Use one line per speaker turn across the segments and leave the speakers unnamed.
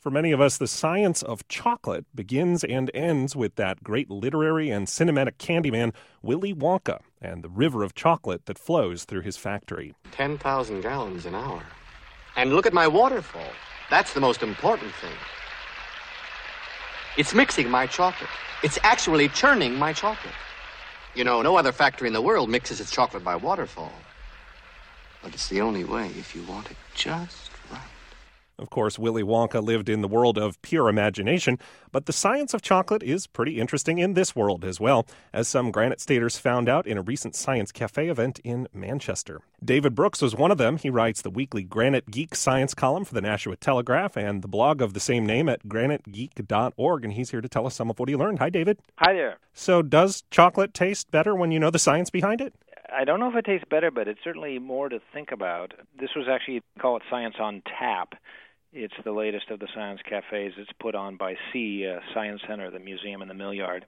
For many of us, the science of chocolate begins and ends with that great literary and cinematic candyman, Willy Wonka, and the river of chocolate that flows through his factory.
10,000 gallons an hour. And look at my waterfall. That's the most important thing. It's mixing my chocolate. It's actually churning my chocolate. You know, no other factory in the world mixes its chocolate by waterfall. But it's the only way if you want it just right.
Of course, Willy Wonka lived in the world of pure imagination, but the science of chocolate is pretty interesting in this world as well, as some Granite Staters found out in a recent Science Cafe event in Manchester. David Brooks was one of them. He writes the weekly Granite Geek science column for the Nashua Telegraph and the blog of the same name at granitegeek.org, and he's here to tell us some of what he learned. Hi, David.
Hi there.
So does chocolate taste better when you know the science behind it?
I don't know if it tastes better, but it's certainly more to think about. This was actually, call it Science on Tap. It's the latest of the science cafes. It's put on by Science Center, the museum in the Mill Yard.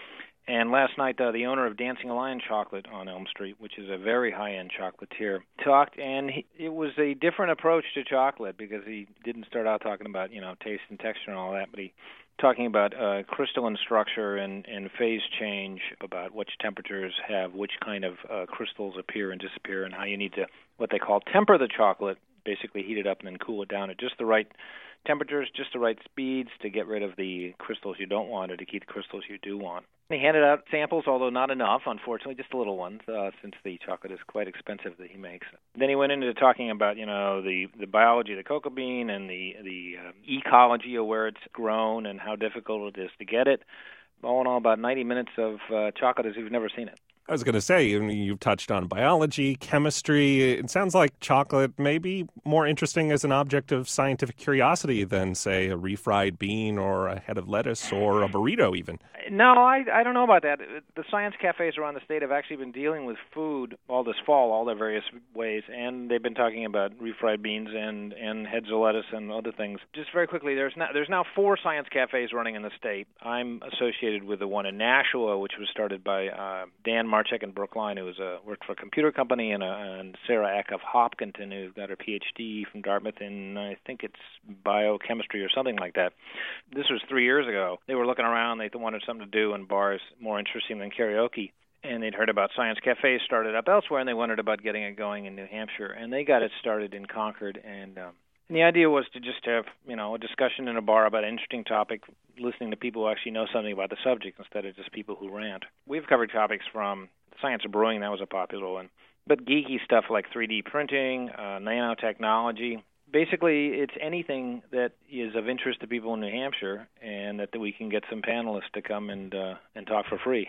And last night, the owner of Dancing Lion Chocolate on Elm Street, which is a very high-end chocolatier, talked, and it was a different approach to chocolate because he didn't start out talking about, taste and texture and all that, but he talking about crystalline structure and phase change, about which temperatures have which kind of crystals appear and disappear, and how you need to, what they call, temper the chocolate, basically heat it up and then cool it down at just the right temperatures, just the right speeds to get rid of the crystals you don't want or to keep the crystals you do want. He handed out samples, although not enough, unfortunately, just the little ones, since the chocolate is quite expensive that he makes. Then he went into talking about, the biology of the cocoa bean and the ecology of where it's grown and how difficult it is to get it. All in all, about 90 minutes of chocolate as you've never seen it.
I was going to say, you've touched on biology, chemistry. It sounds like chocolate may be more interesting as an object of scientific curiosity than, say, a refried bean or a head of lettuce or a burrito even.
No, I don't know about that. The science cafes around the state have actually been dealing with food all this fall, all their various ways, and they've been talking about refried beans and heads of lettuce and other things. Just very quickly, there's now 4 science cafes running in the state. I'm associated with the one in Nashua, which was started by Dan Marchek in Brookline, who worked for a computer company, and Sarah Eck of Hopkinton, who got her Ph.D. from Dartmouth in, I think it's biochemistry or something like that. This was 3 years ago. They were looking around. They wanted something to do in bars more interesting than karaoke. And they'd heard about science cafes started up elsewhere, and they wondered about getting it going in New Hampshire. And they got it started in Concord, and the idea was to just have, a discussion in a bar about an interesting topic, listening to people who actually know something about the subject instead of just people who rant. We've covered topics from science of brewing, that was a popular one, but geeky stuff like 3D printing, nanotechnology. Basically, it's anything that is of interest to people in New Hampshire, and that we can get some panelists to come and talk for free.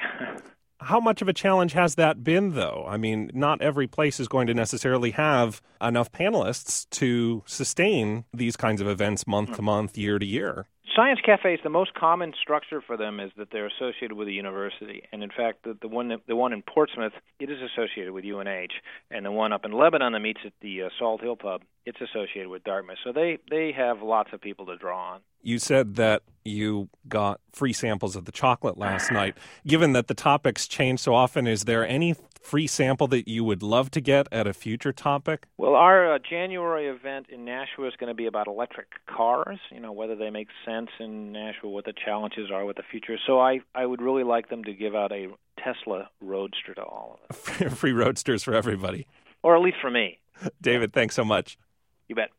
How much of a challenge has that been, though? I mean, not every place is going to necessarily have enough panelists to sustain these kinds of events month to month, year to year.
Science cafes, the most common structure for them is that they're associated with a university. And in fact, the one in Portsmouth, it is associated with UNH. And the one up in Lebanon that meets at the Salt Hill Pub, it's associated with Dartmouth. So they have lots of people to draw on.
You said that you got free samples of the chocolate last night. Given that the topics change so often, is there any free sample that you would love to get at a future topic?
Well, our January event in Nashua is going to be about electric cars, whether they make sense in Nashua, what the challenges are, what the future is. So I would really like them to give out a Tesla Roadster to all of us.
Free Roadsters for everybody.
Or at least for me.
David, thanks so much.
You bet.